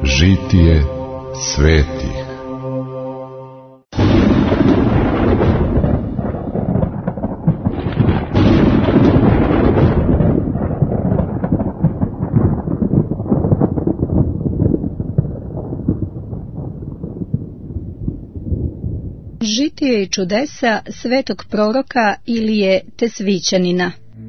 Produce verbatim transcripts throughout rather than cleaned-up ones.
Žitije svetih. Žitije i čudesa svetog proroka Ilije Tesvićanina.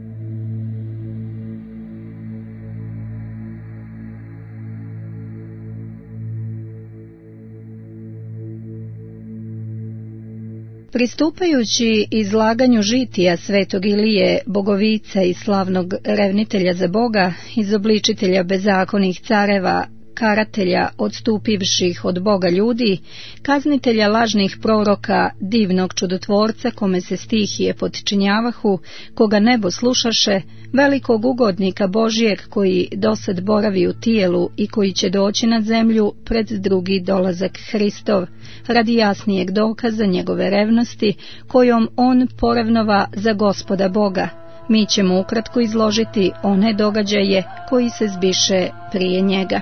Pristupajući izlaganju žitija svetog Ilije, bogovica i slavnog revnitelja za Boga, izobličitelja bezakonih careva, karatelja odstupivših od Boga ljudi, kaznitelja lažnih proroka, divnog čudotvorca kome se stihije podčinjavahu, koga nebo slušaše, velikog ugodnika Božijeg koji dosad boravi u tijelu i koji će doći na zemlju pred drugi dolazak Hristov, radi jasnijeg dokaza njegove revnosti, kojom on porevnova za Gospoda Boga. Mi ćemo ukratko izložiti one događaje koji se zbiše prije njega.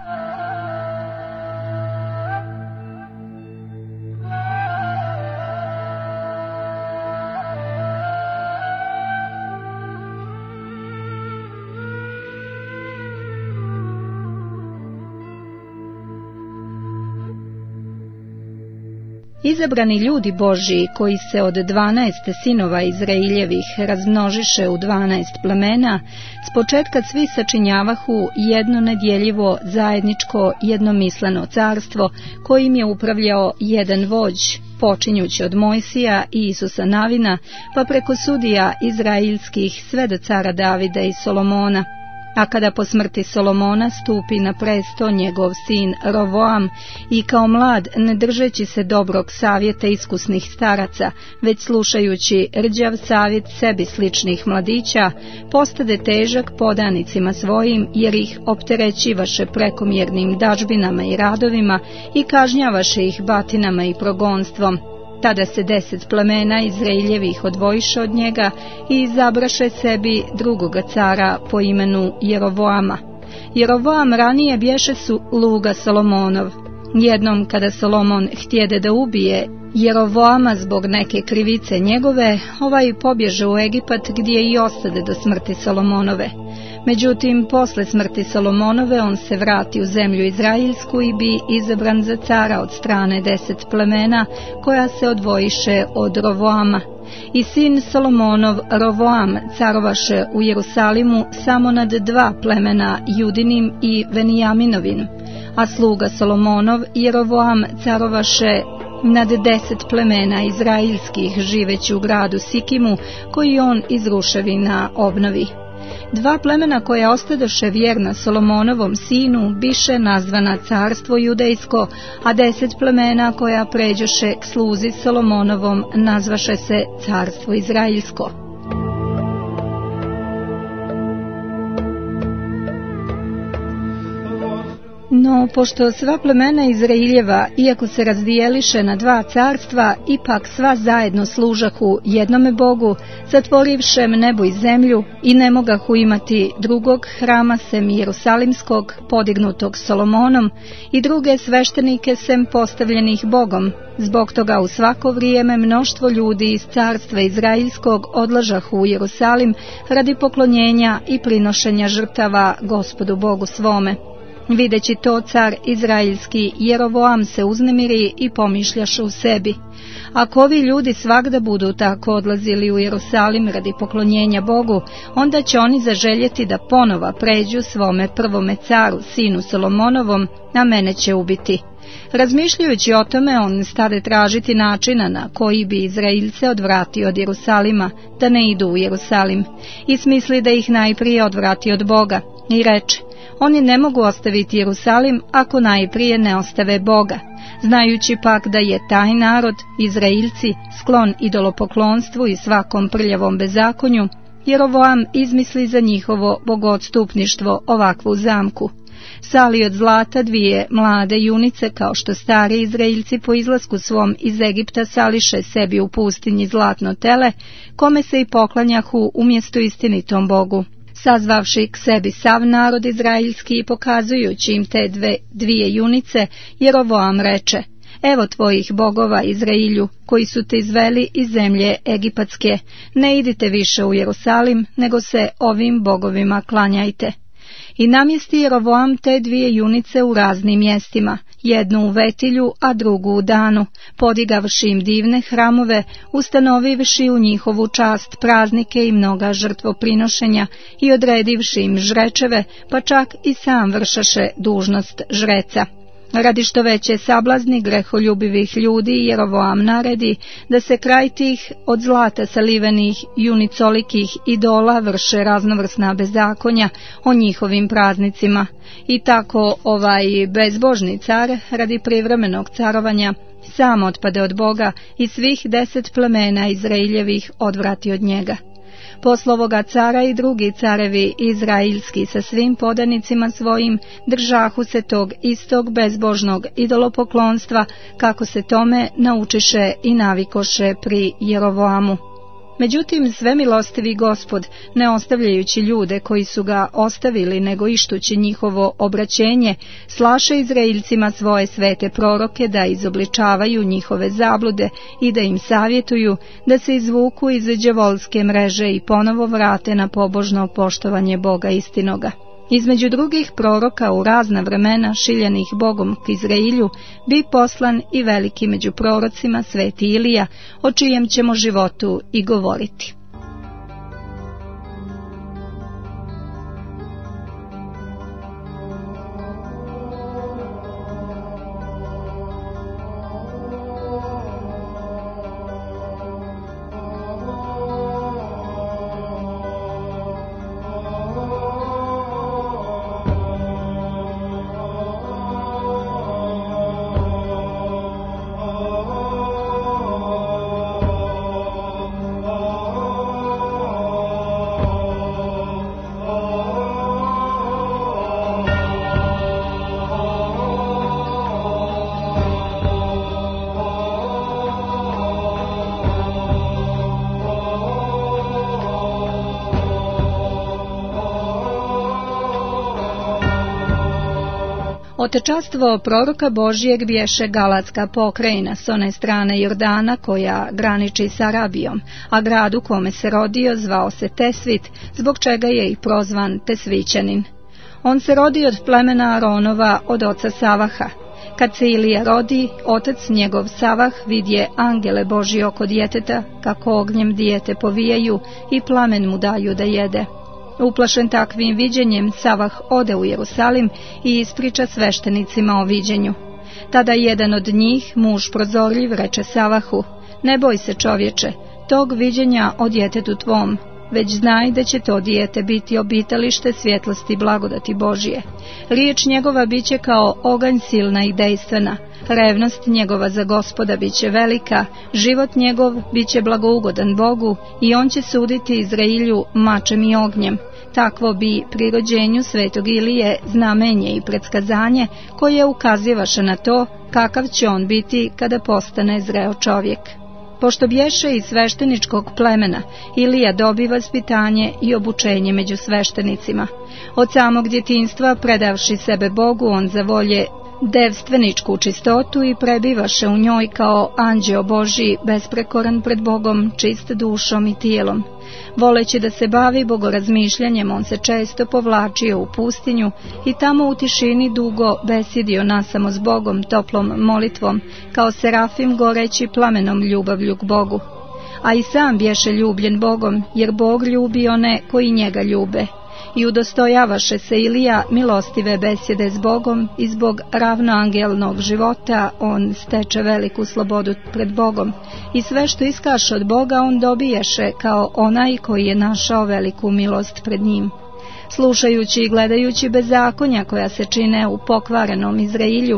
Izabrani ljudi Božiji, koji se od dvanaest sinova Izraeljevih razmnožiše u dvanaest plemena, s početka svi sačinjavahu jedno nedjeljivo, zajedničko, jednomisleno carstvo, kojim je upravljao jedan vođ, počinjući od Mojsija i Isusa Navina, pa preko sudija izraelskih sve do cara Davida i Solomona. A kada po smrti Solomona stupi na presto njegov sin Rovoam i kao mlad, ne držeći se dobrog savjeta iskusnih staraca, već slušajući rđav savjet sebi sličnih mladića, postade težak podanicima svojim, jer ih opterećivaše prekomjernim dažbinama i radovima i kažnjavaše ih batinama i progonstvom. Tada se deset plemena Izraeljevih odvojiše od njega i izabraše sebi drugoga cara po imenu Jerovoama. Jerovoam ranije bješe su luga Solomonov. Jednom kada Solomon htjede da ubije Jerovoama zbog neke krivice njegove, ovaj pobježe u Egipat gdje i ostade do smrti Solomonove. Međutim, posle smrti Solomonove on se vrati u zemlju Izraelsku i bi izabran za cara od strane deset plemena koja se odvojiše od Rovoama. I sin Solomonov Rovoam carovaše u Jerusalimu samo nad dva plemena, Judinim i Venijaminovim, a sluga Solomonov Jerovoam carovaše nad deset plemena izraelskih živeći u gradu Sikimu, koji on iz ruševina obnovi. Dva plemena koja ostadoše vjerna Solomonovom sinu biše nazvana carstvo judejsko, a deset plemena koja pređoše k sluzi Solomonovom nazvaše se carstvo izraelsko. No, pošto sva plemena Izraeljeva, iako se razdijeliše na dva carstva, ipak sva zajedno služahu jednome Bogu, zatvorivšem nebo i zemlju, i ne mogahu imati drugog hrama sem Jerusalimskog, podignutog Solomonom, i druge sveštenike sem postavljenih Bogom. Zbog toga u svako vrijeme mnoštvo ljudi iz carstva Izraelskog odlažahu u Jerusalim radi poklonjenja i prinošenja žrtava Gospodu Bogu svome. Videći to, car izraelski Jerovoam se uznemiri i pomišljaše u sebi: ako ovi ljudi svagda budu tako odlazili u Jerusalim radi poklonjenja Bogu, onda će oni zaželjeti da ponova pređu svome prvome caru, sinu Solomonovom, a mene će ubiti. Razmišljajući o tome, on stade tražiti načina na koji bi Izraelce odvratio od Jerusalima, da ne idu u Jerusalim, i smisli da ih najprije odvrati od Boga, i reče: oni ne mogu ostaviti Jerusalim ako najprije ne ostave Boga. Znajući pak da je taj narod, Izraelci, sklon idolopoklonstvu i svakom prljavom bezakonju, Jerovoam izmisli za njihovo bogoodstupništvo ovakvu zamku. Sali od zlata dvije mlade junice, kao što stari Izraelci po izlasku svom iz Egipta sališe sebi u pustinji zlatno tele, kome se i poklanjahu umjesto istinitom Bogu. Sazvavši k sebi sav narod izraeljski i pokazujući im te dve, dvije junice, Jerovoam reče: Evo tvojih bogova, Izrailju, koji su te izveli iz zemlje Egipatske, ne idite više u Jerusalim, nego se ovim bogovima klanjajte. I namjesti Jerovoam te dvije junice u raznim mjestima, jednu u Vetilju, a drugu u Danu, podigavši im divne hramove, ustanovivši u njihovu čast praznike i mnoga žrtvoprinošenja i odredivši im žrečeve, pa čak i sam vršaše dužnost žreca. Radi što veće sablazni greholjubivih ljudi Jerovoam naredi da se kraj tih od zlata salivenih junicolikih idola vrše raznovrsna bezakonja o njihovim praznicima. I tako ovaj bezbožni car radi privremenog carovanja sam otpade od Boga i svih deset plemena Izraeljevih odvrati od njega. Posle ovoga cara i drugi carevi izraelski sa svim podanicima svojim držahu se tog istog bezbožnog idolopoklonstva, kako se tome naučiše i navikoše pri Jerovoamu. Međutim, svemilostivi Gospod, ne ostavljajući ljude koji su ga ostavili, nego ištući njihovo obraćenje, slaše Izraeljcima svoje svete proroke da izobličavaju njihove zablude i da im savjetuju da se izvuku iz đavolske mreže i ponovo vrate na pobožno poštovanje Boga istinoga. Između drugih proroka u razna vremena šiljenih Bogom k Izrailju bi poslan i veliki među prorocima sveti Ilija, o čijem ćemo životu i govoriti. Otečastvo proroka Božijeg bješe Galatska pokrajina s one strane Jordana koja graniči s Arabijom, a grad u kome se rodio zvao se Tesvit, zbog čega je i prozvan Tesvićanin. On se rodi od plemena Aronova od oca Savaha. Kad se Ilija rodi, otac njegov Savah vidje angele Božji oko djeteta, kako ognjem dijete povijaju i plamen mu daju da jede. Uplašen takvim viđenjem, Savah ode u Jerusalim i ispriča sveštenicima o viđenju. Tada jedan od njih, muž prozorljiv, reče Savahu: Ne boj se, čovječe, tog viđenja o djetetu tvom, već znaj da će to dijete biti obitalište svjetlosti blagodati Božije. Riječ njegova biće kao oganj silna i dejstvena, revnost njegova za Gospoda biće velika, život njegov biće blagougodan Bogu i on će suditi Izrailju mačem i ognjem. Takvo bi pri rođenju svetog Ilije znamenje i predskazanje koje ukazivaše na to kakav će on biti kada postane zreo čovjek. Pošto bješe iz svešteničkog plemena, Ilija dobi vaspitanje i obučenje među sveštenicima. Od samog djetinjstva, predavši sebe Bogu, on zavolje devstveničku čistotu i prebivaše u njoj kao anđeo Božji, besprekoran pred Bogom, čist dušom i tijelom. Voleći da se bavi bogorazmišljanjem, on se često povlačio u pustinju i tamo u tišini dugo besjedio nasamo s Bogom toplom molitvom, kao serafim goreći plamenom ljubavlju k Bogu. A i sam bješe ljubljen Bogom, jer Bog ljubi one koji njega ljube. I udostojavaše se Ilija milostive besjede s Bogom i zbog ravnoangelnog života on steče veliku slobodu pred Bogom i sve što iskaše od Boga on dobiješe kao onaj koji je našao veliku milost pred njim. Slušajući i gledajući bezakonja koja se čine u pokvarenom Izrailju,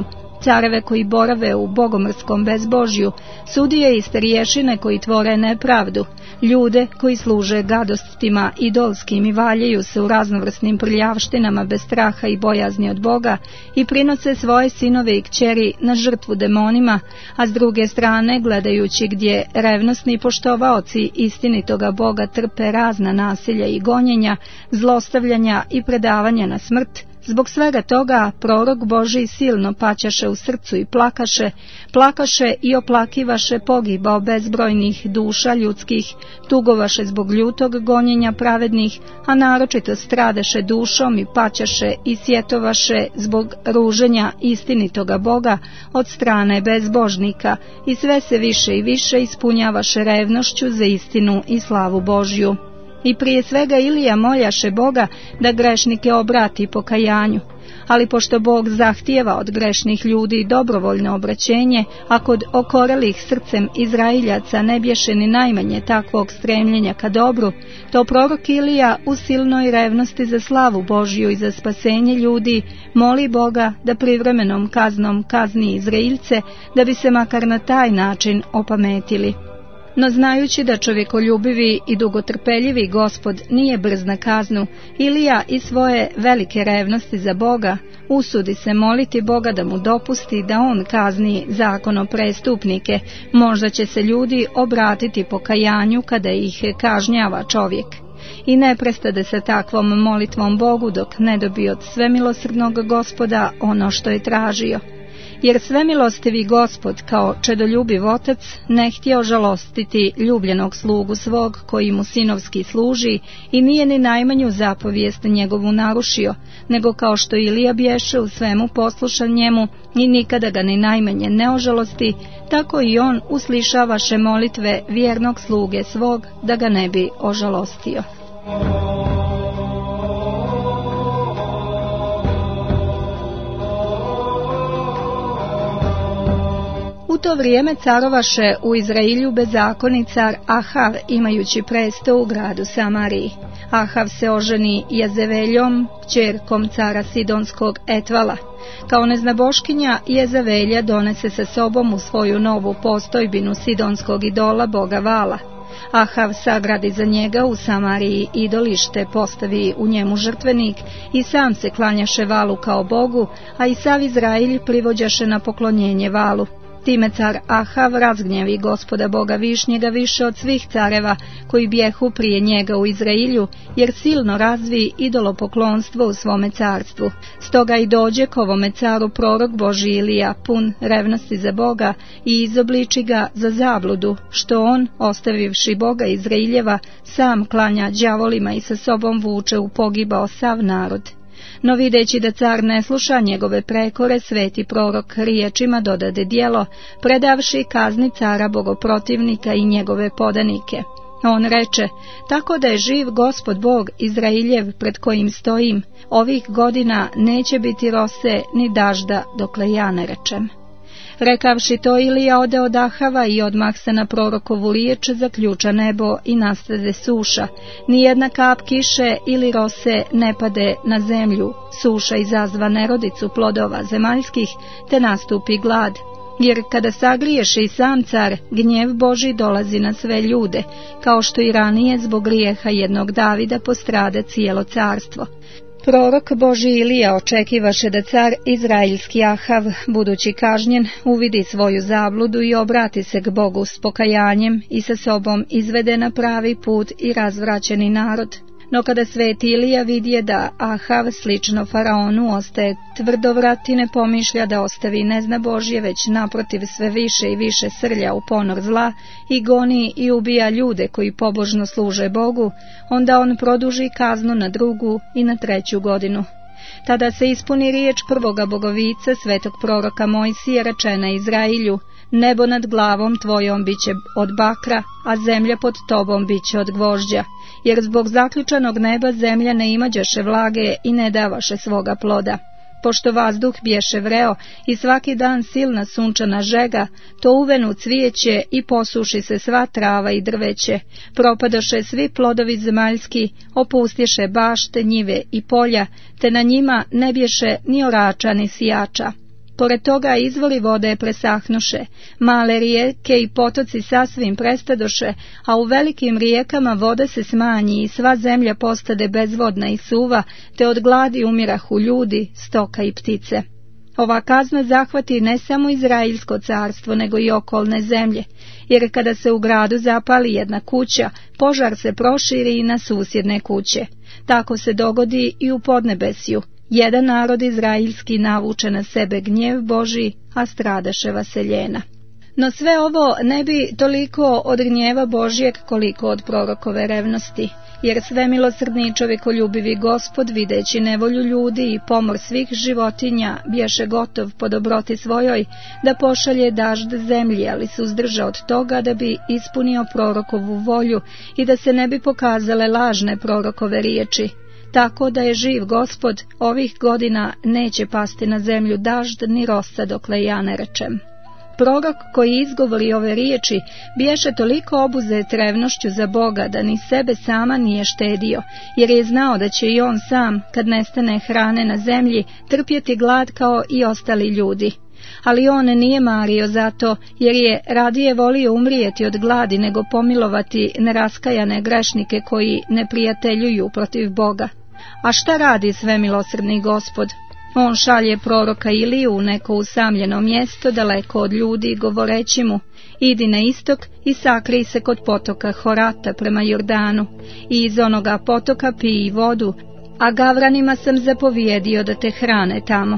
careve koji borave u bogomrskom bezbožju, sudije i starješine koji tvore nepravdu, ljude koji služe gadostima idolskim i valjaju se u raznovrsnim prljavštinama bez straha i bojazni od Boga i prinose svoje sinove i kćeri na žrtvu demonima, a s druge strane, gledajući gdje revnosni poštovaoci istinitoga Boga trpe razna nasilja i gonjenja, zlostavljanja i predavanja na smrt, zbog svega toga prorok Božji silno paćaše u srcu i plakaše, plakaše i oplakivaše pogibao bezbrojnih duša ljudskih, tugovaše zbog ljutog gonjenja pravednih, a naročito stradaše dušom i paćaše i sjetovaše zbog ruženja istinitoga Boga od strane bezbožnika i sve se više i više ispunjavaše revnošću za istinu i slavu Božju. I prije svega Ilija moljaše Boga da grešnike obrati pokajanju, ali pošto Bog zahtijeva od grešnih ljudi dobrovoljno obraćenje, a kod okorelih srcem Izraeljaca ne bješe ni najmanje takvog stremljenja ka dobru, to prorok Ilija u silnoj revnosti za slavu Božju i za spasenje ljudi moli Boga da privremenom kaznom kazni Izraelce, da bi se makar na taj način opametili. No znajući da čovjekoljubivi i dugotrpeljivi Gospod nije brz na kaznu, Ilija iz svoje velike revnosti za Boga usudi se moliti Boga da mu dopusti da on kazni zakonoprestupnike, možda će se ljudi obratiti pokajanju kada ih kažnjava čovjek. I ne prestade sa takvom molitvom Bogu dok ne dobije od svemilosrdnog Gospoda ono što je tražio. Jer svemilostivi Gospod kao čedoljubiv otac ne htio žalostiti ljubljenog slugu svog koji mu sinovski služi i nije ni najmanju zapovijest njegovu narušio, nego kao što Ilija bješe u svemu poslušan njemu i nikada ga ni najmanje ne ožalosti, tako i on uslišavaše molitve vjernog sluge svog da ga ne bi ožalostio. U to vrijeme carovaše u Izrailju bezakoni car Ahav, imajući presto u gradu Samariji. Ahav se oženi Jezeveljom, kćerkom cara Sidonskog Etvala. Kao neznaboškinja Jezevelja donese sa sobom u svoju novu postojbinu sidonskog idola boga Vala. Ahav sagradi za njega u Samariji idolište, postavi u njemu žrtvenik i sam se klanjaše Valu kao bogu, a i sav Izrailj privođaše na poklonjenje Valu. Time car Ahav razgnjevi Gospoda Boga Višnjega više od svih careva koji bjehu prije njega u Izrailju, jer silno razvi idolopoklonstvo u svome carstvu. Stoga i dođe k ovome caru prorok Božji Ilija, pun revnosti za Boga, i izobliči ga za zabludu, što on, ostavivši Boga Izrailjeva, sam klanja đavolima i sa sobom vuče u pogibao sav narod. No videći da car ne sluša njegove prekore, sveti prorok riječima dodade djelo, predavši kazni cara bogoprotivnika i njegove podanike. On reče, tako da je živ Gospod Bog Izrailjev pred kojim stojim, ovih godina neće biti rose ni dažda dokle ja ne rečem. Rekavši to, Ilija ode od Ahava i odmah se na prorokovu riječ zaključa nebo i nastade suša. Nijedna kap kiše ili rose ne pade na zemlju, suša izazva nerodicu plodova zemaljskih, te nastupi glad. Jer kada sagriješe i sam car, gnjev Božji dolazi na sve ljude, kao što i ranije zbog grijeha jednog Davida postrada cijelo carstvo. Prorok Božji Ilija očekivaše da car izraelski Ahav, budući kažnjen, uvidi svoju zabludu i obrati se k Bogu s pokajanjem i sa sobom izvede na pravi put i razvraćeni narod. No kada sveti Ilija vidje da Ahav, slično faraonu, ostaje tvrdovrat i ne pomišlja da ostavi nezna Božje, već naprotiv sve više i više srlja u ponor zla i goni i ubija ljude koji pobožno služe Bogu, onda on produži kaznu na drugu i na treću godinu. Tada se ispuni riječ prvoga bogovica, svetog proroka Mojsija, rečena Izrailju, nebo nad glavom tvojom biće od bakra, a zemlja pod tobom biće od gvožđa, jer zbog zaključanog neba zemlja ne imađaše vlage i ne davaše svoga ploda. Pošto vazduh bješe vreo i svaki dan silna sunčana žega, to uvenu cvijeće i posuši se sva trava i drveće, propadoše svi plodovi zemaljski, opustješe bašte, njive i polja, te na njima ne bješe ni orača ni sijača. Pored toga izvori vode presahnuše, male rijeke i potoci sasvim prestadoše, a u velikim rijekama voda se smanji i sva zemlja postade bezvodna i suva, te od gladi umirahu ljudi, stoka i ptice. Ova kazna zahvati ne samo Izraelsko carstvo, nego i okolne zemlje, jer kada se u gradu zapali jedna kuća, požar se proširi i na susjedne kuće. Tako se dogodi i u podnebesju. Jedan narod izraelski navuče na sebe gnjev Božji, a stradaše vaseljena. No sve ovo ne bi toliko od gnjeva Božjeg koliko od prorokove revnosti, jer svemilosrdni i čovjekoljubivi Gospod, videći nevolju ljudi i pomor svih životinja, bješe gotov po dobroti svojoj da pošalje dažd zemlji, ali se uzdrža od toga da bi ispunio prorokovu volju i da se ne bi pokazale lažne prorokove riječi. Tako da je živ Gospod, ovih godina neće pasti na zemlju dažd ni rosa dokle ja ne rečem. Prorok koji izgovori ove riječi biješe toliko obuzet revnošću za Boga da ni sebe sama nije štedio, jer je znao da će i on sam, kad nestane hrane na zemlji, trpjeti glad kao i ostali ljudi. Ali on nije mario za to, jer je radije volio umrijeti od gladi nego pomilovati neraskajane grešnike koji ne prijateljuju protiv Boga. A šta radi svemilosrdni Gospod? On šalje proroka Iliju u neko usamljeno mjesto daleko od ljudi, govoreći mu: idi na istok i sakrij se kod potoka Horata prema Jordanu, i iz onoga potoka piji vodu, a gavranima sam zapovjedio da te hrane tamo.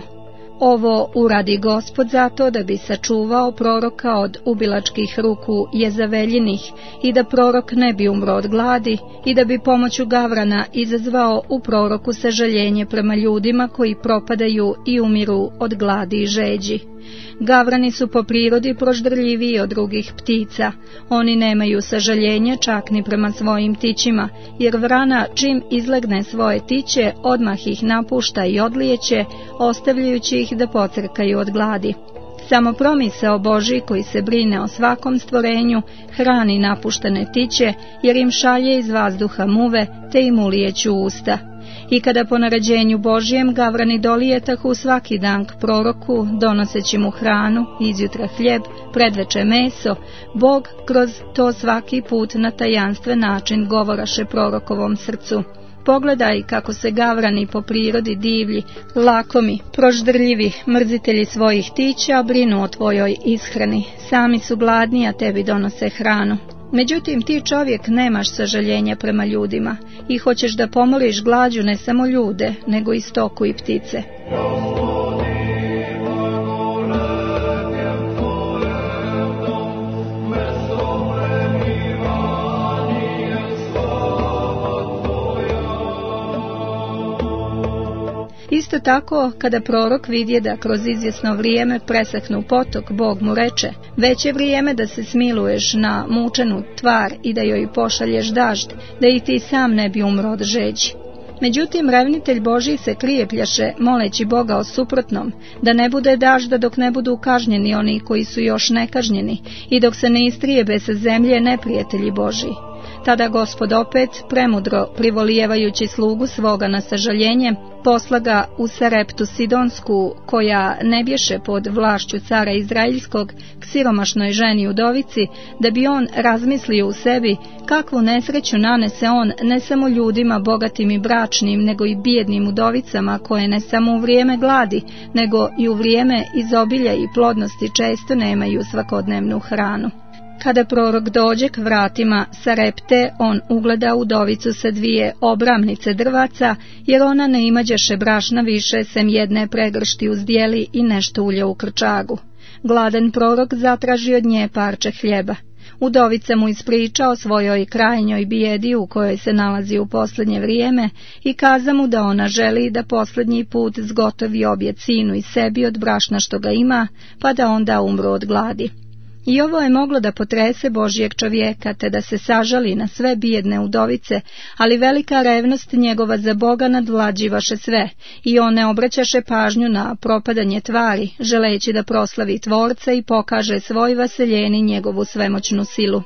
Ovo uradi Gospod zato da bi sačuvao proroka od ubilačkih ruku Jezaveljinih i da prorok ne bi umro od gladi i da bi pomoću gavrana izazvao u proroku sažaljenje prema ljudima koji propadaju i umiru od gladi i žeđi. Gavrani su po prirodi proždrljiviji od drugih ptica. Oni nemaju sažaljenja čak ni prema svojim tićima, jer vrana čim izlegne svoje tiće, odmah ih napušta i odlijeće, ostavljajući ih da pocrkaju od gladi. Samo promisao Božji koji se brine o svakom stvorenju hrani napuštene tiće, jer im šalje iz vazduha muve, te im ulijeću usta. I kada po naređenju Božjem gavrani dolijetahu svaki dan k proroku, donoseći mu hranu, izjutra hljeb, predveče meso, Bog kroz to svaki put na tajanstven način govoraše prorokovom srcu: pogledaj kako se gavrani po prirodi divlji, lakomi, proždrljivi, mrzitelji svojih tića brinu o tvojoj ishrani. Sami su gladni, a tebi donose hranu. Međutim, ti čovjek nemaš sažaljenja prema ljudima i hoćeš da pomoliš glađu ne samo ljude, nego i stoku i ptice. Isto tako, kada prorok vidje da kroz izvjesno vrijeme presahnu potok, Bog mu reče: već je vrijeme da se smiluješ na mučenu tvar i da joj pošalješ dažd, da i ti sam ne bi umro od žeđi. Međutim, revnitelj Božji se krijepljaše, moleći Boga o suprotnom, da ne bude dažda dok ne budu kažnjeni oni koji su još nekažnjeni i dok se ne istrijebe sa zemlje neprijatelji Božji. Tada Gospod opet, premudro privolijevajući slugu svoga na sažaljenje, posla ga u Sareptu Sidonsku, koja ne bješe pod vlašću cara Izraelskog, k siromašnoj ženi udovici, da bi on razmislio u sebi kakvu nesreću nanese on ne samo ljudima bogatim i bračnim, nego i bijednim udovicama, koje ne samo u vrijeme gladi, nego i u vrijeme izobilja i plodnosti često nemaju svakodnevnu hranu. Kada prorok dođe k vratima Sarepte, on ugleda udovicu sa dvije obramnice drvaca, jer ona ne imađaše brašna više sem jedne pregršti uzdjeli i nešto ulja u krčagu. Gladan prorok zatraži od nje parče hljeba. Udovica mu ispriča o svojoj krajnjoj bijedi u kojoj se nalazi u posljednje vrijeme i kaza mu da ona želi da posljednji put zgotovi objed sinu i sebi od brašna što ga ima, pa da onda umru od gladi. I ovo je moglo da potrese Božjeg čovjeka, te da se sažali na sve bijedne udovice, ali velika revnost njegova za Boga nadvlađivaše sve, i on ne obraćaše pažnju na propadanje tvari, želeći da proslavi Tvorca i pokaže svoj vaseljeni njegovu svemoćnu silu.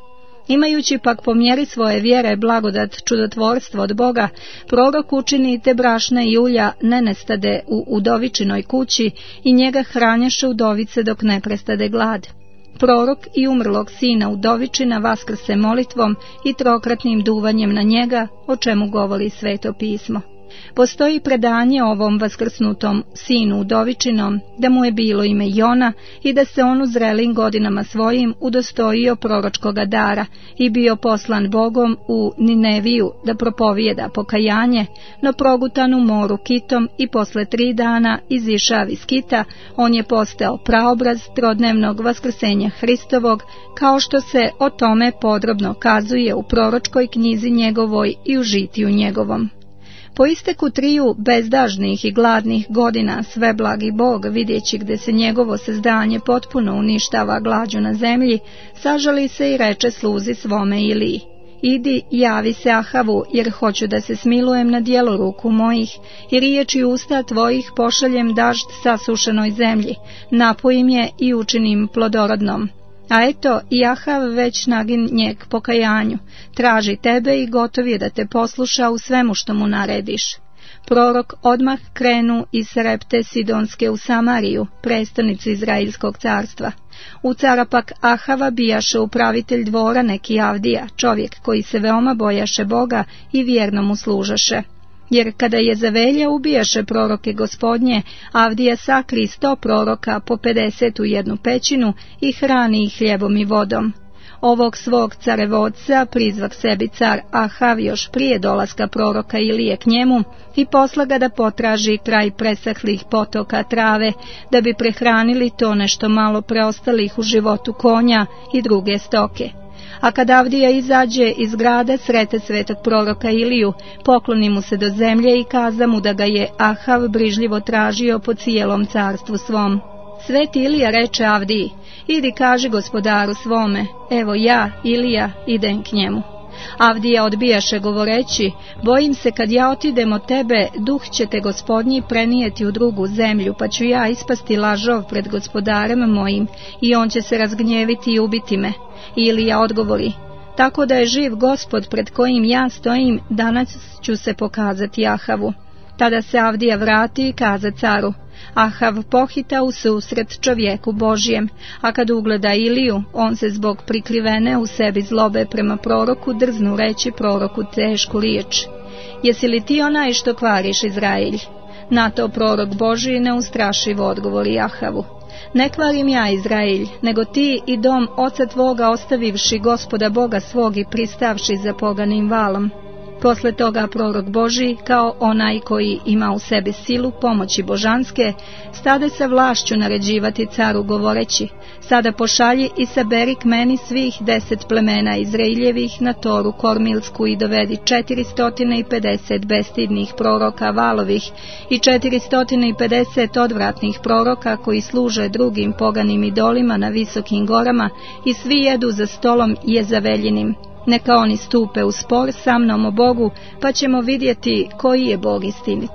Imajući pak po mjeri svoje vjere blagodat čudotvorstva od Boga, prorok učini te brašna i ulja ne nestade u udovičinoj kući i njega hranjaše udovice dok ne prestade glad. Prorok i umrlog sina udovičina vaskrse molitvom i trokratnim duvanjem na njega, o čemu govori Sveto pismo. Postoji predanje o ovom vaskrsnutom sinu udovičinom, da mu je bilo ime Jona i da se on u zrelim godinama svojim udostojio proročkoga dara i bio poslan Bogom u Nineviju da propovijeda pokajanje, no progutan u moru kitom i posle tri dana izišav iz kita, on je postao praobraz trodnevnog vaskrsenja Hristovog, kao što se o tome podrobno kazuje u proročkoj knjizi njegovoj i u žitiju njegovom. Po isteku triju bezdažnih i gladnih godina sveblagi Bog, vidjeći gde se njegovo sazdanje potpuno uništava glađu na zemlji, sažali se i reče sluzi svome Iliji: idi, javi se Ahavu, jer hoću da se smilujem na djelo ruku mojih, i riječi usta tvojih pošaljem dažd sasušenoj zemlji, napojim je i učinim plodorodnom. A eto, i Ahav već naginje k pokajanju, traži tebe i gotov je da te posluša u svemu što mu narediš. Prorok odmah krenu iz Sarepte Sidonske u Samariju, prestonicu Izraelskog carstva. U cara pak Ahava bijaše upravitelj dvora neki Avdija, čovjek koji se veoma bojaše Boga i vjerno mu služaše. Jer kada je Jezavelja ubijaše proroke Gospodnje, Avdija sakri sto proroka po pedeset u jednu pećinu i hrani ih hljebom i vodom. Ovog svog carevodca prizvak sebi car Ahav još prije dolaska proroka Ilije k njemu i posla ga da potraži kraj presahlih potoka trave, da bi prehranili to nešto malo preostalih u životu konja i druge stoke. A kad Avdija izađe iz grada, srete svetog proroka Iliju, pokloni mu se do zemlje i kaza mu da ga je Ahav brižljivo tražio po cijelom carstvu svom. Sveti Ilija reče Avdiji: idi kaži gospodaru svome, evo ja, Ilija, idem k njemu. Avdija odbijaše govoreći: bojim se kad ja otidem od tebe, duh će te Gospodnji prenijeti u drugu zemlju, pa ću ja ispasti lažov pred gospodarem mojim i on će se razgnjeviti i ubiti me. Ilija odgovori: tako da je živ Gospod pred kojim ja stojim, danas ću se pokazati Ahavu. Tada se Avdija vrati i kaza caru. Ahav pohita u susret čovjeku Božjem, a kad ugleda Iliju, on se zbog prikrivene u sebi zlobe prema proroku drznu reći proroku tešku riječ: jesi li ti onaj što kvariš Izraelj? Na to prorok Božji neustrašivo odgovori Ahavu: ne kvarim ja Izraelj, nego ti i dom oca tvoga ostavivši Gospoda Boga svog i pristavši za poganim valom. Posle toga prorok Božji, kao onaj koji ima u sebi silu pomoći božanske, stade sa vlašću naređivati caru govoreći: sada pošalji i saberi k meni svih deset plemena Izraeljevih na toru Kormilsku i dovedi četiristo pedeset bestidnih proroka valovih i četiristo pedeset odvratnih proroka koji služe drugim poganim idolima na visokim gorama i svi jedu za stolom Jezaveljinim. Neka oni stupe u spor sa mnom o Bogu, pa ćemo vidjeti koji je Bog istinit.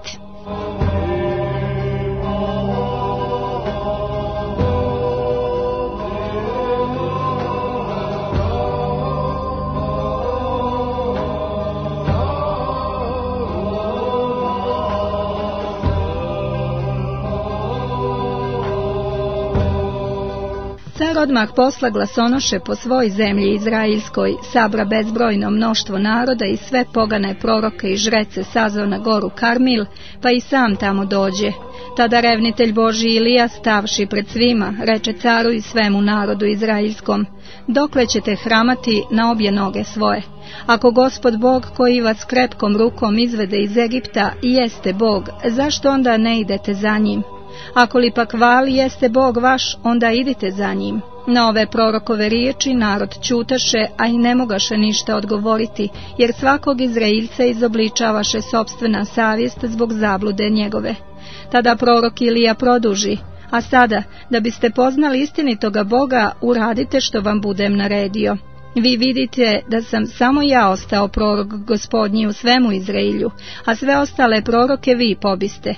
Car odmah posla glasonoše po svoj zemlji Izraelskoj, sabra bezbrojno mnoštvo naroda i sve pogane proroke i žrece sazvao na goru Karmil, pa i sam tamo dođe. Tada revnitelj Božji Ilija, stavši pred svima, reče caru i svemu narodu izraelskom: dokle ćete hramati na obje noge svoje? Ako Gospod Bog koji vas krepkom rukom izvede iz Egipta jeste Bog, zašto onda ne idete za njim? Ako li pak vali jeste Bog vaš, onda idite za njim. Na ove prorokove riječi narod ćutaše, a i ne mogaše ništa odgovoriti, jer svakog Izraelca izobličavaše sopstvena savjest zbog zablude njegove. Tada prorok Ilija produži: a sada, da biste poznali istinitoga Boga, uradite što vam budem naredio. Vi vidite da sam samo ja ostao prorok Gospodnji u svemu Izraelju, a sve ostale proroke vi pobiste.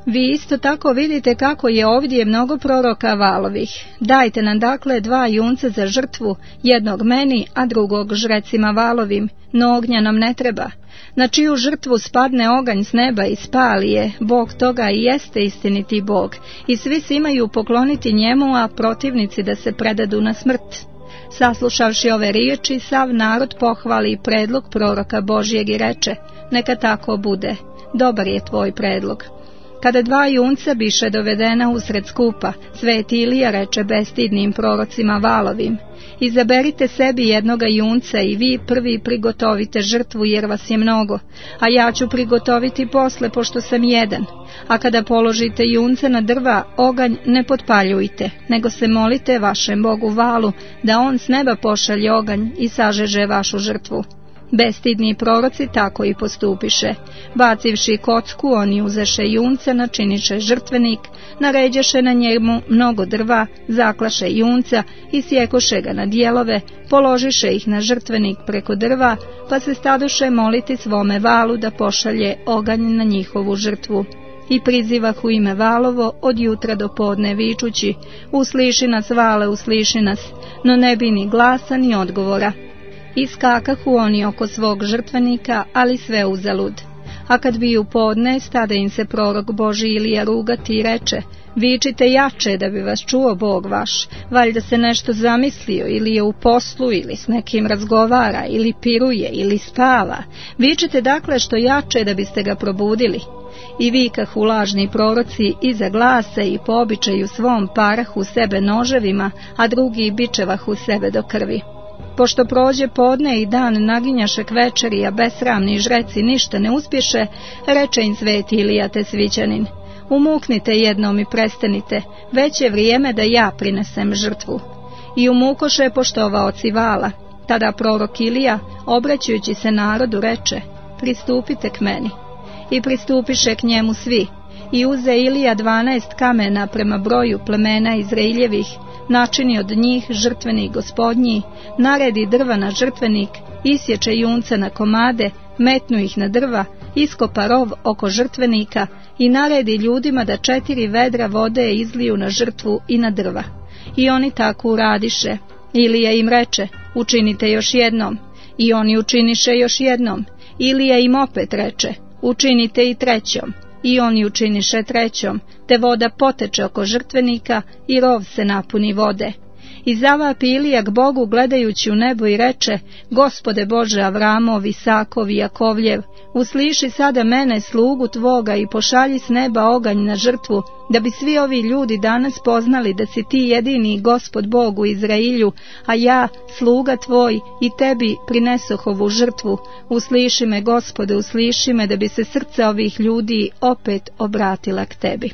Vi isto tako vidite kako je ovdje mnogo proroka valovih. Dajte nam dakle dva junca za žrtvu, jednog meni, a drugog žrecima valovim, no ognja nam ne treba. Na čiju žrtvu spadne oganj s neba i spali je, Bog toga i jeste istiniti Bog, i svi se imaju pokloniti njemu, a protivnici da se predadu na smrt. Saslušavši ove riječi, sav narod pohvali predlog proroka Božjeg i reče, neka tako bude, dobar je tvoj predlog. Kada dva junca biše dovedena usred skupa, sveti Ilija reče bestidnim prorocima valovim, izaberite sebi jednoga junca i vi prvi prigotovite žrtvu jer vas je mnogo, a ja ću prigotoviti posle pošto sam jedan. A kada položite junca na drva, oganj ne potpaljujte, nego se molite vašem Bogu Valu da on s neba pošalje oganj i sažeže vašu žrtvu. Bestidni proroci tako i postupiše. Bacivši kocku, oni uzeše junca, načiniše žrtvenik, naređeše na njemu mnogo drva, zaklaše junca i sjekoše ga na dijelove, položiše ih na žrtvenik preko drva, pa se stadoše moliti svome Valu da pošalje oganj na njihovu žrtvu. I prizivah u ime Valovo od jutra do podne vičući, usliši nas Vale, usliši nas, no ne bi ni glasa ni odgovora. Iskakahu oni oko svog žrtvenika, ali sve uzalud. A kad bi u podne, stade im se prorok Božji Ilija rugati i reče, vičite jače da bi vas čuo Bog vaš, valjda se nešto zamislio ili je u poslu ili s nekim razgovara ili piruje ili spava. Vičite dakle što jače da biste ga probudili. I vikahu lažni proroci iza glasa i po običaju svom parahu sebe noževima, a drugi bičevahu sebe do krvi. Pošto prođe podne i dan naginjaše k večeri, a besramni žreci ništa ne uspješe, reče im sveti Ilija Tesvićanin, umuknite jednom i prestanite, već je vrijeme da ja prinesem žrtvu. I umukoše poštovaoci Vala. Tada prorok Ilija, obraćajući se narodu, reče, pristupite k meni. I pristupiše k njemu svi. I uze Ilija dvanaest kamena prema broju plemena Izraeljevih, načini od njih žrtvenik gospodnji, naredi drva na žrtvenik, isječe junca na komade, metnu ih na drva, iskopa rov oko žrtvenika i naredi ljudima da četiri vedra vode izliju na žrtvu i na drva. I oni tako uradiše. Ilija im reče, učinite još jednom. I oni učiniše još jednom. Ilija im opet reče, učinite i trećom. I oni učiniše trećom, te voda poteče oko žrtvenika i rov se napuni vode. I zavapi Ilija k Bogu gledajući u nebo i reče, Gospode Bože Avramov, Isakov i Jakovljev, usliši sada mene slugu tvoga i pošalji s neba oganj na žrtvu, da bi svi ovi ljudi danas poznali da si ti jedini Gospod Bog u Izrailju, a ja, sluga tvoj, i tebi prinesoh ovu žrtvu. Usliši me, Gospode, usliši me, da bi se srce ovih ljudi opet obratila k tebi.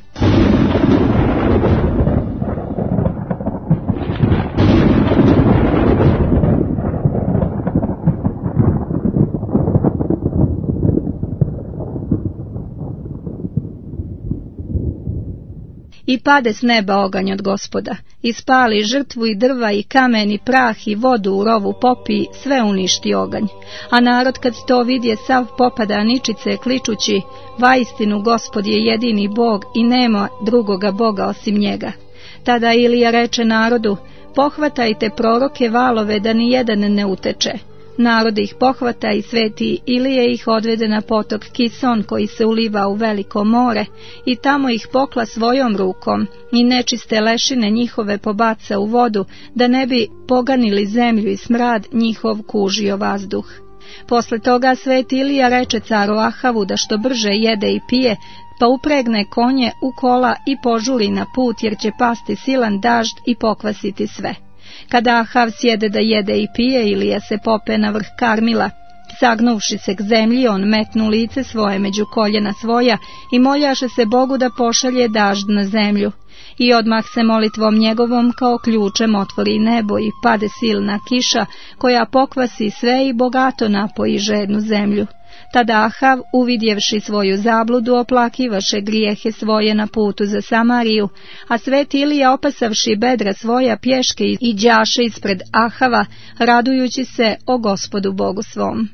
I pade s neba oganj od Gospoda, i spali žrtvu i drva i kamen i prah i vodu u rovu popi, sve uništi oganj. A narod kad to vidje sav popada ničice kličući, vaistinu Gospod je jedini Bog i nema drugoga Boga osim njega. Tada Ilija reče narodu, pohvatajte proroke Valove da ni jedan ne uteče. Narod ih pohvata i sveti Ilije ih odvede na potok Kison koji se uliva u veliko more i tamo ih pokla svojom rukom i nečiste lešine njihove pobaca u vodu da ne bi poganili zemlju i smrad njihov kužio vazduh. Posle toga sveti Ilija reče caru Ahavu da što brže jede i pije, pa upregne konje u kola i požuri na put jer će pasti silan dažd i pokvasiti sve. Kada Ahav sjede da jede i pije, Ilija se pope na vrh Karmila. Sagnuvši se k zemlji, on metnu lice svoje među koljena svoja i moljaše se Bogu da pošalje dažd na zemlju. I odmah se molitvom njegovom kao ključem otvori nebo i pade silna kiša koja pokvasi sve i bogato napoji žednu zemlju. Tada Ahav, uvidjevši svoju zabludu, oplakivaše grijehe svoje na putu za Samariju, a sveti Ilija, opasavši bedra svoja, pješke i đaše ispred Ahava, radujući se o Gospodu Bogu svom.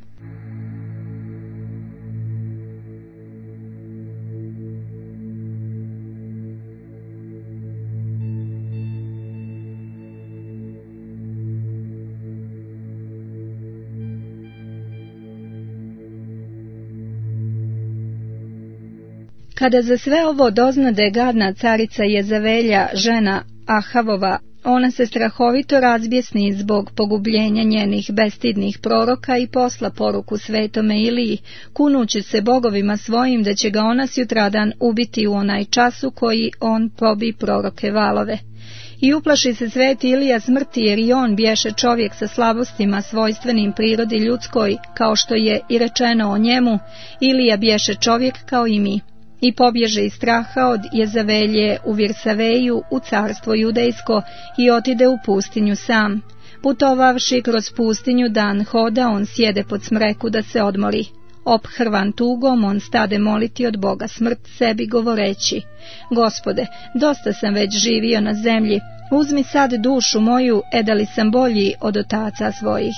Kada za sve ovo doznade gadna carica Jezavelja, žena Ahavova, ona se strahovito razbjesni zbog pogubljenja njenih bestidnih proroka i posla poruku svetome Iliji, kunući se bogovima svojim da će ga ona sutradan ubiti u onaj času koji on probi proroke valove. I uplaši se sveti Ilija smrti, jer i on bješe čovjek sa slabostima svojstvenim prirodi ljudskoj, kao što je i rečeno o njemu, Ilija bješe čovjek kao i mi. I pobježe iz straha od Jezavelje u Virsaveju u carstvo judejsko i otide u pustinju sam. Putovavši kroz pustinju dan hoda, on sjede pod smreku da se odmori. Ophrvan tugom, on stade moliti od Boga smrt sebi govoreći: Gospode, dosta sam već živio na zemlji, uzmi sad dušu moju, edali sam bolji od otaca svojih.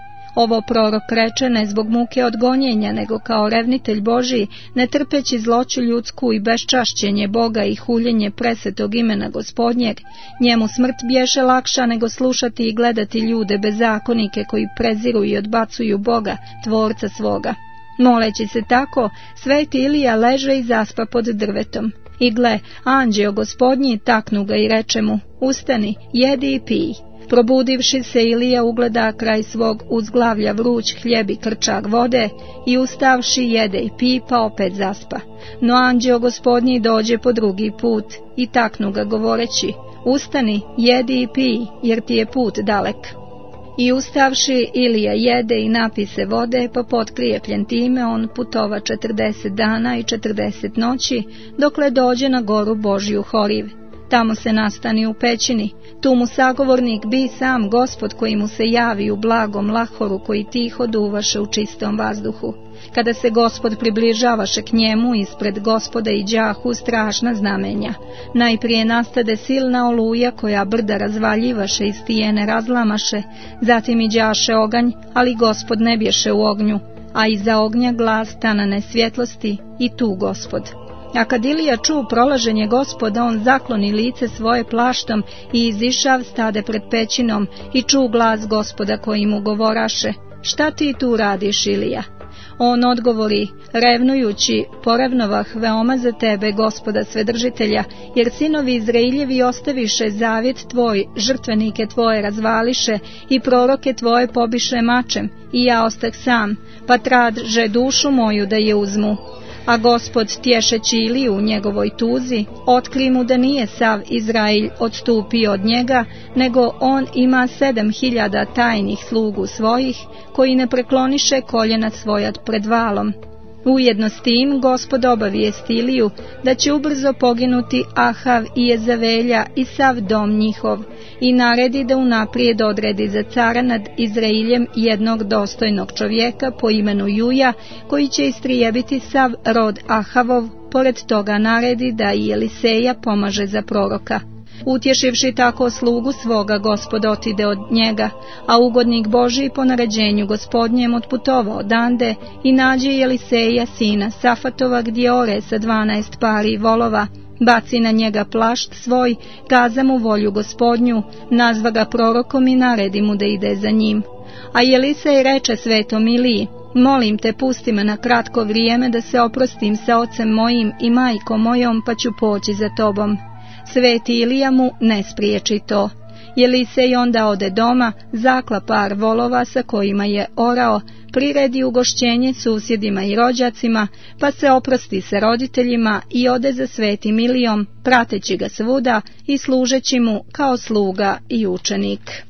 Ovo prorok reče ne zbog muke od gonjenja, nego kao revnitelj Božiji, ne trpeći zloću ljudsku i beščašćenje Boga i huljenje presvetog imena Gospodnjeg. Njemu smrt bješe lakša nego slušati i gledati ljude bezakonike koji preziru i odbacuju Boga, tvorca svoga. Moleći se tako, sveti Ilija leže i zaspa pod drvetom. I gle, anđeo Gospodnji taknu ga i reče mu: Ustani, jedi i pij. Probudivši se, Ilija ugleda kraj svog uzglavlja vruć hljeb i krčak vode i ustavši jede i pi, pa opet zaspa. No anđeo Gospodnji dođe po drugi put i taknu ga govoreći: Ustani, jedi i pij, jer ti je put dalek. I ustavši, Ilija jede i napi se vode, pa potkrijepljen time on putova četrdeset dana i četrdeset noći, dokle dođe na goru Božju Horiv. Tamo se nastani u pećini, tu mu sagovornik bi sam Gospod koji mu se javi u blagom lahoru koji tiho duvaše u čistom vazduhu. Kada se Gospod približavaše k njemu, ispred Gospoda i đahu strašna znamenja. Najprije nastade silna oluja koja brda razvaljivaše i stijene razlamaše, zatim i đaše oganj, ali Gospod ne bješe u ognju, a iza ognja glas tanane svjetlosti i tu Gospod. A kad Ilija ču prolaženje Gospoda, on zakloni lice svoje plaštom i izišav stade pred pećinom i ču glas Gospoda koji mu govoraše: Šta ti tu radiš, Ilija? On odgovori, revnujući: Porevnovah veoma za tebe, Gospoda Svedržitelja, jer sinovi Izrailjevi ostaviše zavjet tvoj, žrtvenike tvoje razvališe i proroke tvoje pobiše mačem, i ja ostah sam, pa traže dušu moju da je uzmu. A Gospod, tješeći Iliju u njegovoj tuzi, otkri mu da nije sav Izrailj odstupio od njega, nego on ima sedam hiljada tajnih slugu svojih, koji ne prekloniše koljena svoja pred valom. Ujedno s tim Gospod obavijesti Iliju da će ubrzo poginuti Ahav i Jezavelja i sav dom njihov, i naredi da unaprijed odredi za cara nad Izrailjem jednog dostojnog čovjeka po imenu Juja, koji će istrijebiti sav rod Ahavov. Pored toga naredi da i Eliseja pomaže za proroka. Utješivši tako slugu svoga, Gospod otide od njega, a ugodnik Božiji po naređenju Gospodnjem otputovao odande i nađe Eliseja sina Safatova gdje ore sa dvanaest pari volova, baci na njega plašt svoj, kaza mu volju Gospodnju, nazva ga prorokom i naredi mu da ide za njim. A Elisej reče svetom Iliji: Molim te, pusti me na kratko vrijeme da se oprostim sa ocem mojim i majkom mojom, pa ću poći za tobom. Sveti Ilija mu ne spriječi to. Elisej onda ode doma, zakla par volova sa kojima je orao, priredi ugošćenje susjedima i rođacima, pa se oprosti sa roditeljima i ode za svetim Ilijom, prateći ga svuda i služeći mu kao sluga i učenik.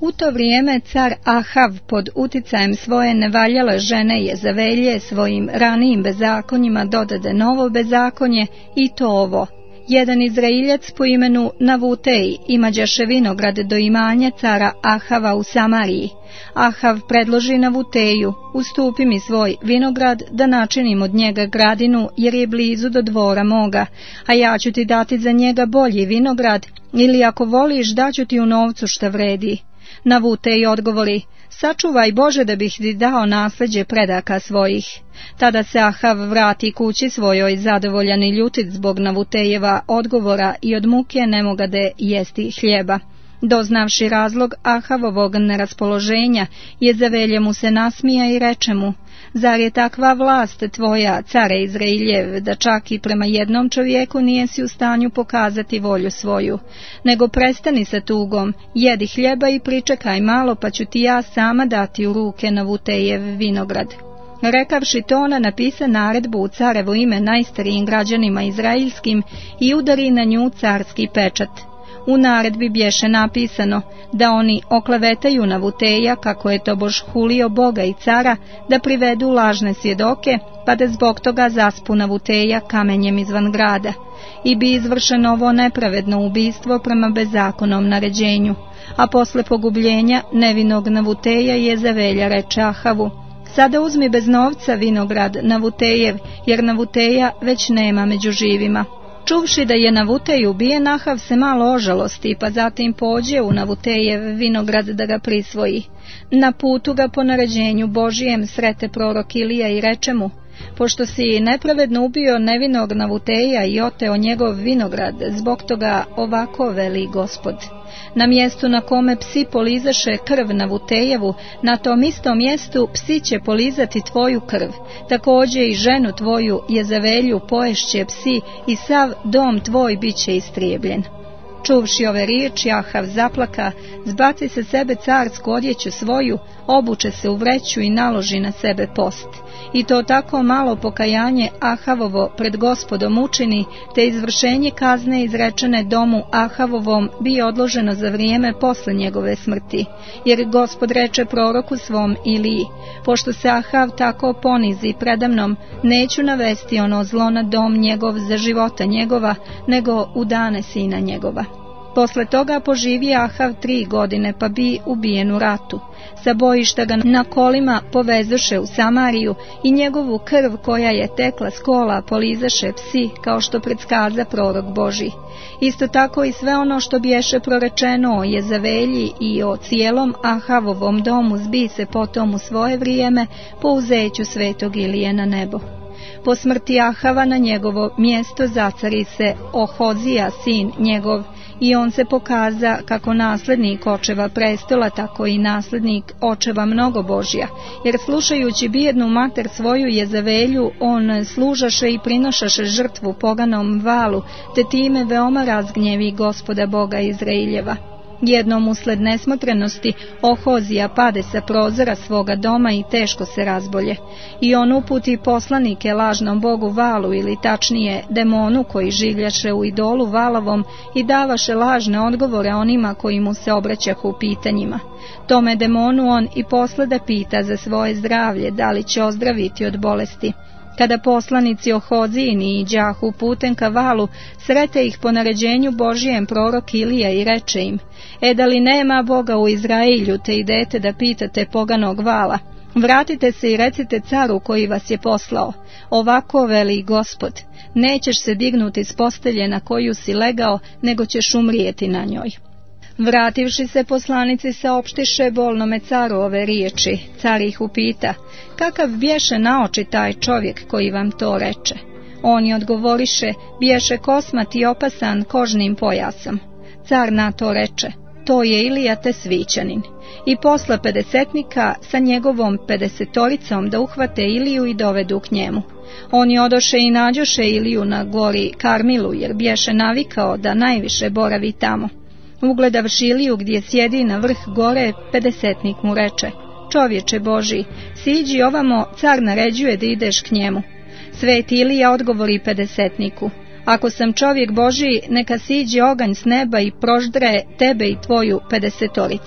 U to vrijeme car Ahav pod uticajem svoje nevaljale žene Jezavelje svojim ranijim bezakonjima dodade novo bezakonje, i to ovo. Jedan Izraeljac po imenu Navutej imađaše vinograd do imanja cara Ahava u Samariji. Ahav predloži Navuteju: ustupi mi svoj vinograd da načinim od njega gradinu, jer je blizu do dvora moga, a ja ću ti dati za njega bolji vinograd, ili ako voliš daću ti u novcu šta vredi. Navutej odgovori: sačuvaj Bože da bih ti dao nasleđe predaka svojih. Tada se Ahav vrati kući svojoj zadovoljan i ljutit zbog Navutejeva odgovora i od muke ne mogade jesti hljeba. Doznavši razlog Ahavovog neraspoloženja, Jezavelje mu se nasmija i reče mu: zar je takva vlast tvoja, care Izraeljev, da čak i prema jednom čovjeku nijesi u stanju pokazati volju svoju? Nego prestani sa tugom, jedi hljeba i pričekaj malo, pa ću ti ja sama dati u ruke Navutejev vinograd. Rekavši to, ona napisa naredbu u carevo ime najstarijim građanima izraelskim i udari na nju carski pečat. U naredbi bješe napisano da oni oklevetaju Navuteja kako je tobož hulio Boga i cara, da privedu lažne svjedoke, pa da zbog toga zaspu Navuteja kamenjem izvan grada, i bi izvršeno ovo nepravedno ubistvo prema bezakonom naređenju. A posle pogubljenja nevinog Navuteja Jezavelja reče Ahavu: sada uzmi bez novca vinograd Navutejev, jer Navuteja već nema među živima. Čuvši da je Navutej ubijen, Ahav se malo ožalosti, pa zatim pođe u Navutejev vinograd da ga prisvoji. Na putu ga po naređenju Božijem srete prorok Ilija i reče mu: pošto si nepravedno ubio nevinog Navuteja i oteo njegov vinograd, zbog toga ovako veli Gospod: na mjestu na kome psi polizaše krv Navutejevu, na tom istom mjestu psi će polizati tvoju krv, također i ženu tvoju Jezavelju poješće psi i sav dom tvoj bit će istrijebljen. Čuvši ove riječi, Ahav zaplaka, zbaci se sebe carsku odjeću svoju, obuče se u vreću i naloži na sebe post. I to tako malo pokajanje Ahavovo pred Gospodom učini, te izvršenje kazne izrečene domu Ahavovom bi odloženo za vrijeme posle njegove smrti, jer Gospod reče proroku svom Iliji: pošto se Ahav tako ponizi predamnom, neću navesti ono zlo na dom njegov za života njegova, nego u dane sina njegova. Posle toga poživi Ahav tri godine, pa bi ubijen u ratu. Sa bojišta ga na kolima povezoše u Samariju i njegovu krv koja je tekla s kola polizaše psi, kao što predskaza prorok Božji. Isto tako i sve ono što biješe prorečeno o Jezavelji i o cijelom Ahavovom domu zbi se potom u svoje vrijeme po uzeću svetog Ilije na nebo. Po smrti Ahava na njegovo mjesto zacari se Ohozija, sin njegov, i on se pokaza kako naslednik očeva prestola, tako i naslednik očeva mnogobožja, jer slušajući bijednu mater svoju Jezavelju, on služaše i prinošaše žrtvu poganom Valu, te time veoma razgnjevi Gospoda Boga Izraeljeva. Jednom usled nesmotrenosti Ohozija pade sa prozora svoga doma i teško se razbolje. I on uputi poslanike lažnom bogu Valu, ili tačnije demonu koji življaše u idolu Valovom, i davaše lažne odgovore onima koji mu se obraćahu u pitanjima. Tome demonu on i posle da pita za svoje zdravlje, da li će ozdraviti od bolesti. Kada poslanici Ohozijini iđahu putem ka Valu, srete ih po naređenju Božijem prorok Ilija i reče im: e da li nema Boga u Izraelju, te idete da pitate poganog Vala? Vratite se i recite caru koji vas je poslao: ovako veli Gospod, nećeš se dignuti s postelje na koju si legao, nego ćeš umrijeti na njoj. Vrativši se, poslanici saopštiše bolnome caru ove riječi. Car ih upita: kakav bješe na oči taj čovjek koji vam to reče? Oni odgovoriše: bješe kosmat i opasan kožnim pojasom. Car na to reče: to je Ilija Tesvićanin. I posle pedesetnika sa njegovom pedesetoricom da uhvate Iliju i dovedu k njemu. Oni odoše i nađoše Iliju na gori Karmilu, jer bješe navikao da najviše boravi tamo. Ugledavši Iliju gdje sjedi na vrh gore, pedesetnik mu reče: čovječe Božji, siđi ovamo, car naređuje da ideš k njemu. Sveti Ilija odgovori pedesetniku: ako sam čovjek Božji, neka siđe oganj s neba i proždre tebe i tvoju pedesetoricu.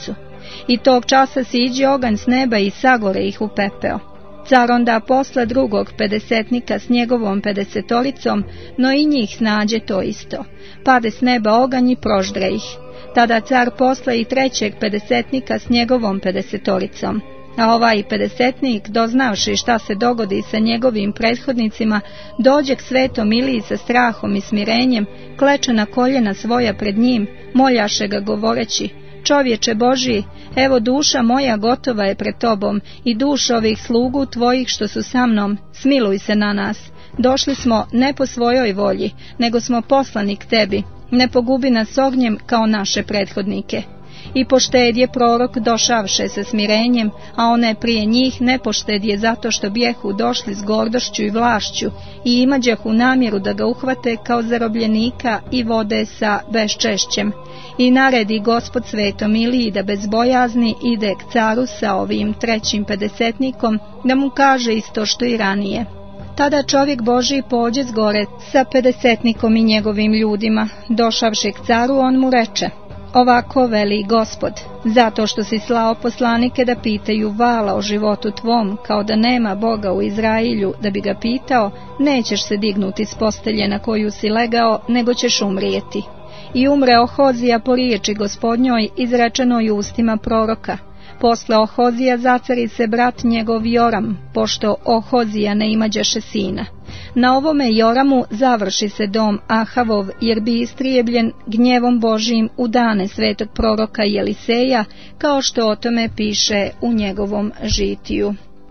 I tog časa siđe oganj s neba i sagore ih u pepeo. Car onda posla drugog pedesetnika s njegovom pedesetoricom, no i njih snađe to isto. Pade s neba oganj i proždre ih. Tada car posla i trećeg pedesetnika s njegovom pedesetoricom. A ovaj pedesetnik, doznavši šta se dogodi sa njegovim prethodnicima, dođe k svetom Iliji sa strahom i smirenjem, kleče na koljena svoja pred njim, moljaše ga govoreći: Čovječe Božiji, evo duša moja gotova je pred tobom i duša ovih slugu tvojih što su sa mnom, smiluj se na nas. Došli smo ne po svojoj volji, nego smo poslani k tebi, ne pogubi nas ognjem kao naše prethodnike. I poštedje prorok došavše sa smirenjem, a one prije njih ne poštedje zato što bijehu došli s gordošću i vlašću i imađahu namjeru da ga uhvate kao zarobljenika i vode sa beščešćem. I naredi Gospod svetom Iliji da bez bojazni ide k caru sa ovim trećim pedesetnikom, da mu kaže isto što i ranije. Tada čovjek Božji pođe s gore sa pedesetnikom i njegovim ljudima. Došavši k caru, on mu reče: Ovako veli Gospod, zato što si slao poslanike da pitaju vala o životu tvom, kao da nema Boga u Izrailju da bi ga pitao, nećeš se dignuti s postelje na koju si legao, nego ćeš umrijeti. I umre Ohozija po riječi Gospodnjoj izrečenoj ustima proroka. Posle Ohozija zacari se brat njegov Joram, pošto Ohozija ne imađaše sina. Na ovome Joramu završi se dom Ahavov, jer bi istrijebljen gnjevom Božijim u dane svetog proroka Jeliseja, kao što o tome piše u njegovom žitiju.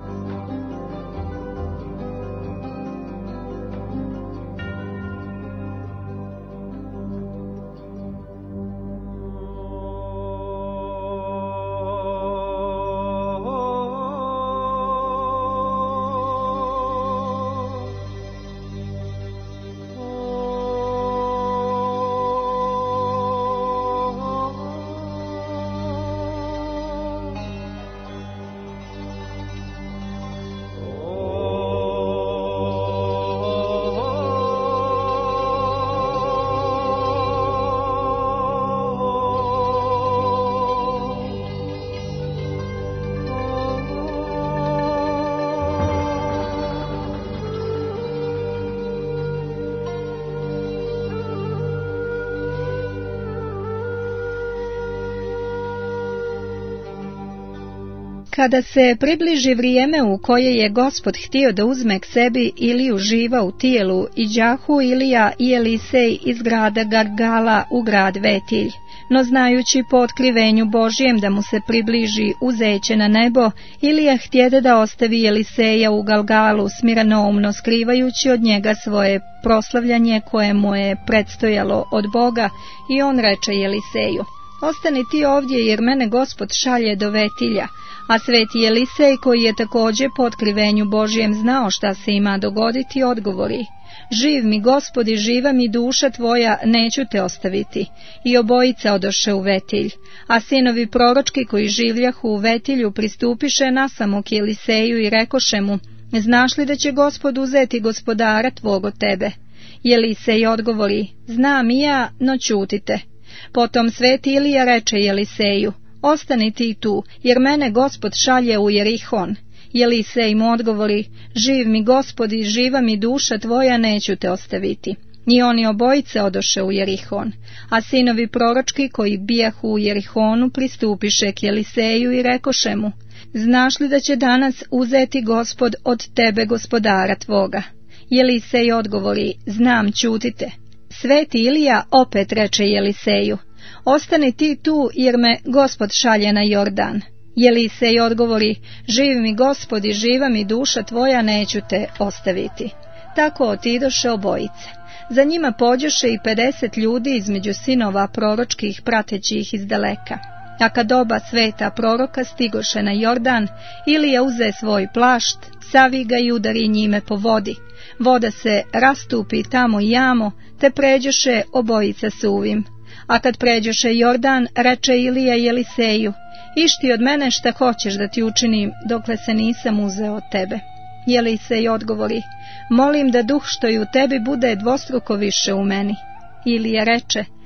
Kada se približi vrijeme u koje je Gospod htio da uzme k sebi Iliju živa u tijelu, iđahu Ilija i Elisej iz grada Gargala u grad Vetilj. No znajući po otkrivenju Božijem da mu se približi uzeće na nebo, Ilija htjede da ostavi Eliseja u Galgalu, smiranoumno skrivajući od njega svoje proslavljanje koje mu je predstojalo od Boga, i on reče Eliseju: Ostani ti ovdje, jer mene Gospod šalje do Vetilja. A sveti Elisej, koji je također po otkrivenju Božijem znao šta se ima dogoditi, odgovori: Živ mi Gospodi, živa mi duša tvoja, neću te ostaviti. I obojica odoše u Vetilj. A sinovi proročki koji življahu u Vetilju pristupiše nasamo k Eliseju i rekoše mu: Znaš li da će Gospod uzeti gospodara tvog od tebe? Elisej odgovori: Znam i ja, no ćutite. Potom sveti Ilija reče Eliseju: Ostani ti tu, jer mene Gospod šalje u Jerihon. Elisej mu odgovori: Živ mi Gospodi, živa mi duša tvoja, neću te ostaviti. I oni obojice odoše u Jerihon. A sinovi proročki koji bijahu u Jerihonu pristupiše k Eliseju i rekoše mu: Znaš li da će danas uzeti Gospod od tebe gospodara tvoga? Elisej odgovori: Znam, ćutite. Sveti Ilija opet reče Eliseju: Ostani ti tu, jer me Gospod šalje na Jordan. Elisej odgovori: Živ mi Gospodi, živa mi duša tvoja, neću te ostaviti. Tako otidoše obojice. Za njima pođoše i pedeset ljudi između sinova proročkih, prateći ih iz daleka. A kad oba sveta proroka stigoše na Jordan, Ilija uze svoj plašt, savi ga i udari njime po vodi. Voda se rastupi tamo i jamo, te pređoše obojica suvim. A kad pređoše Jordan, reče Ilija Eliseju: Išti od mene šta hoćeš da ti učinim, dokle se nisam uzeo od tebe. Elisej odgovori: Molim da duh što je u tebi bude dvostruko više u meni. Ilija reče: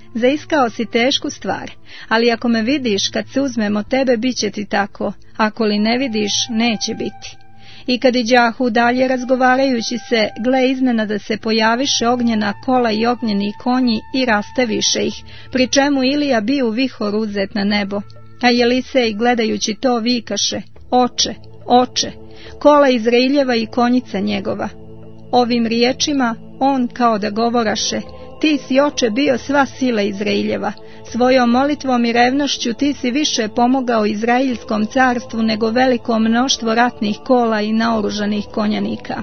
Zaiskao si tešku stvar, ali ako me vidiš kad se uzmem od tebe, bit će ti tako, ako li ne vidiš, neće biti. I kad iđahu dalje razgovarajući se, gle, iznenada se pojaviše ognjena kola i ognjeni konji i rastaviše ih, pri čemu Ilija bio u vihor uzet na nebo. A Elisej gledajući to vikaše: Oče, oče, kola Izraeljeva i konjica njegova. Ovim riječima on kao da govoraše: Ti si, oče, bio sva sila Izraeljeva, svojom molitvom i revnošću ti si više pomogao Izraeljskom carstvu nego veliko mnoštvo ratnih kola i naoružanih konjanika.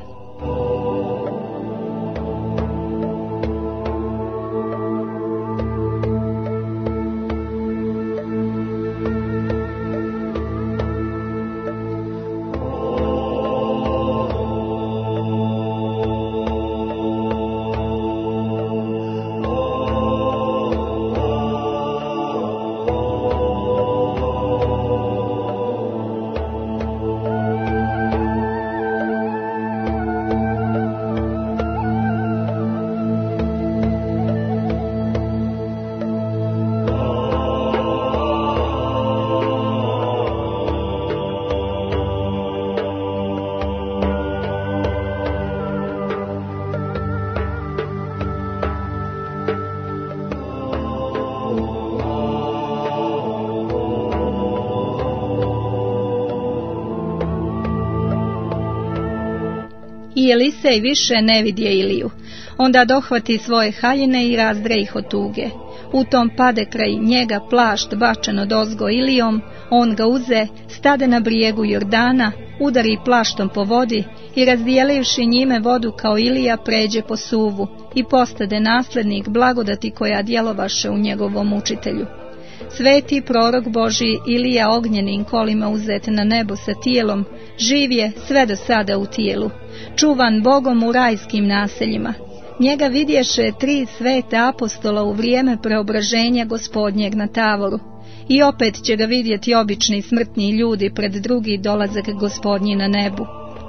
I Elisej više ne vidje Iliju. Onda dohvati svoje haljine i razdre ih od tuge. U tom pade kraj njega plašt bačen odozgo Ilijom, on ga uze, stade na brijegu Jordana, udari plaštom po vodi i razdijelivši njime vodu kao Ilija pređe po suvu i postade naslednik blagodati koja djelovaše u njegovom učitelju. Sveti prorok Božji Ilija ognjenim kolima uzet na nebo sa tijelom, živ je sve do sada u tijelu, čuvan Bogom u rajskim naseljima. Njega vidješe tri sveta apostola u vrijeme preobraženja Gospodnjeg na Tavoru. I opet će ga vidjeti obični smrtni ljudi pred drugi dolazak Gospodnji na nebu,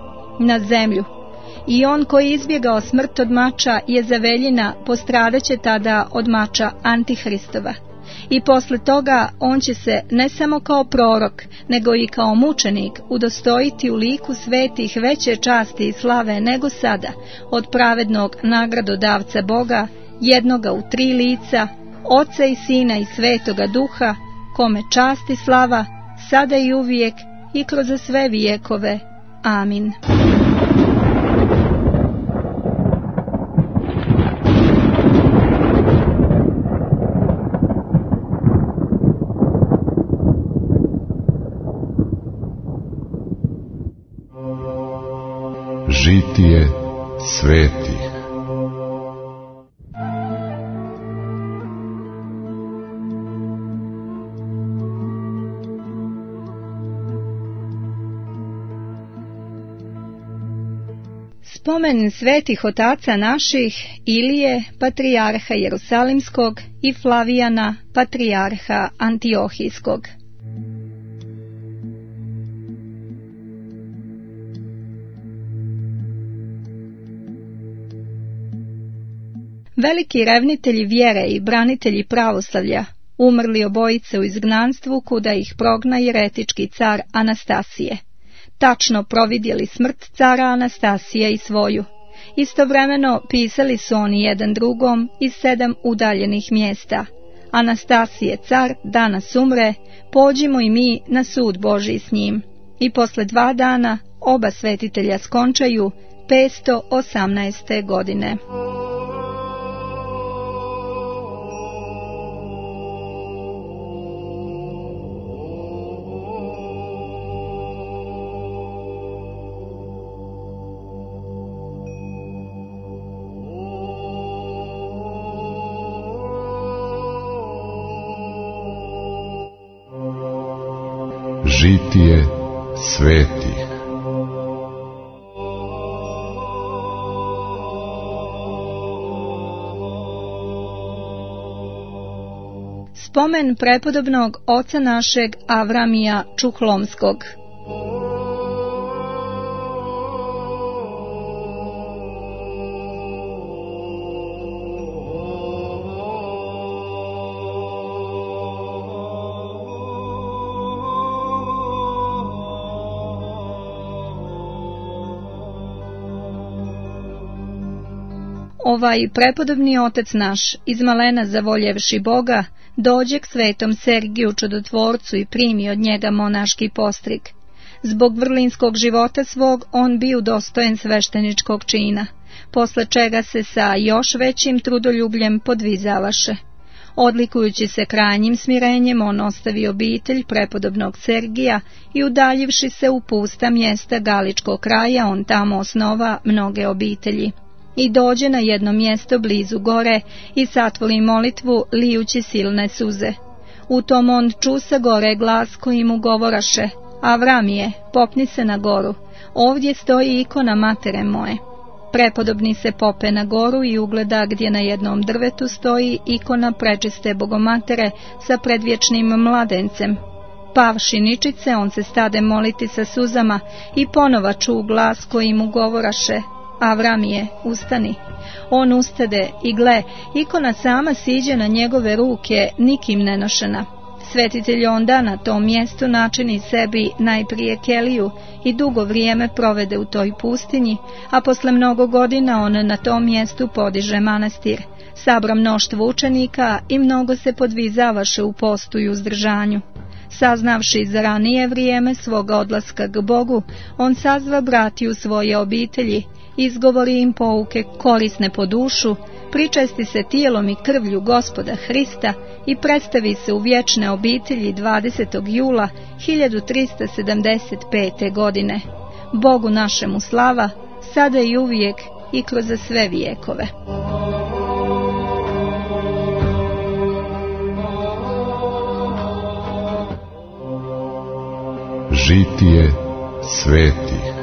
na zemlju. I on koji izbjegao smrt od mača Jezaveljina postradaće tada od mača Antihristova. I posle toga on će se ne samo kao prorok, nego i kao mučenik udostojiti u liku svetih veće časti i slave nego sada od pravednog nagradodavca Boga, jednoga u tri lica, Oca i Sina i Svetoga Duha, kome čast i slava, sada i uvijek i kroz sve vijekove. Amin. Žitije svetih. Spomen svetih otaca naših, Ilije, patrijarha Jerusalimskog, i Flavijana, patrijarha Antiohijskog. Veliki revnitelji vjere i branitelji pravoslavlja, umrli obojice u izgnanstvu kuda ih progna jeretički car Anastasije. Tačno providjeli smrt cara Anastasije i svoju. Istovremeno pisali su oni jedan drugom iz sedam udaljenih mjesta. Anastasije car danas umre, pođimo i mi na sud Božji s njim. I posle dva dana oba svetitelja skončaju petsto osamnaeste godine. Žitije svetih. Spomen prepodobnog oca našeg Avramija Čuhlomskog. Ovaj prepodobni otac naš, iz malena zavoljevši Boga, dođe k svetom Sergiju čudotvorcu i primi od njega monaški postrig. Zbog vrlinskog života svog on bio dostojen svešteničkog čina, posle čega se sa još većim trudoljubljem podvizavaše. Odlikujući se krajnjim smirenjem, on ostavi obitelj prepodobnog Sergija i udaljivši se u pusta mjesta Galičkog kraja, on tamo osnova mnoge obitelji. I dođe na jedno mjesto blizu gore i satvoli molitvu lijući silne suze. U tom on ču sa gore glas koji mu govoraše: Avramije, popni se na goru, ovdje stoji ikona matere moje. Prepodobni se pope na goru i ugleda gdje na jednom drvetu stoji ikona prečiste Bogomatere sa predvječnim mladencem. Pavši ničice, on se stade moliti sa suzama i ponova ču glas koji mu govoraše: Avramije, ustani. On ustade i gle, ikona sama siđe na njegove ruke, nikim nenošena. Svetitelj onda na tom mjestu načini sebi najprije keliju i dugo vrijeme provede u toj pustinji, a posle mnogo godina on na tom mjestu podiže manastir. Sabra mnoštvo učenika i mnogo se podvizavaše u postu i uzdržanju. Saznavši za ranije vrijeme svoga odlaska k Bogu, on sazva bratiju svoje obitelji, izgovori im pouke korisne po dušu, pričesti se tijelom i krvlju Gospoda Hrista i predstavi se u vječne obitelji dvadesetog jula hiljadu trista sedamdeset pete. godine. Bogu našemu slava, sada i uvijek i kroz sve vijekove. Žitije svetih.